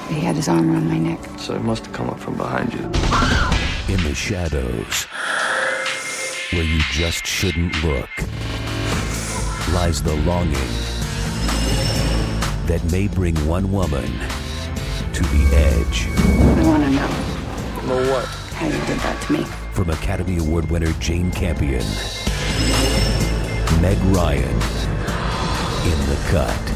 He had his arm around my neck. So he must have come up from behind you. In the shadows, where you just shouldn't look, lies the longing that may bring one woman to the edge. I want to know. Know what? How you did that to me. From Academy Award winner Jane Campion, Meg Ryan, in The Cut.